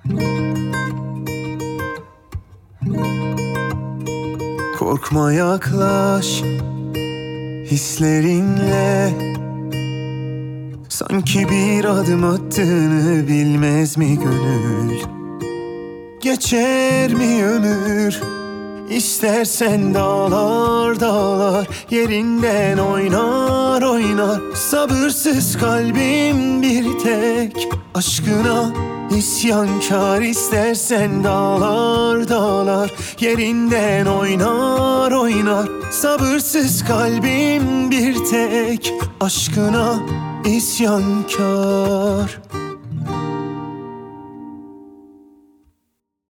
Korkma, yaklaş hislerinle. Sanki bir adım attığını bilmez mi gönül? Geçer mi ömür? İstersen dağlar dağlar yerinden oynar oynar. Sabırsız kalbim bir tek aşkına isyankar. İstersen dağlar dağlar yerinden oynar oynar. Sabırsız kalbim bir tek aşkına isyankar.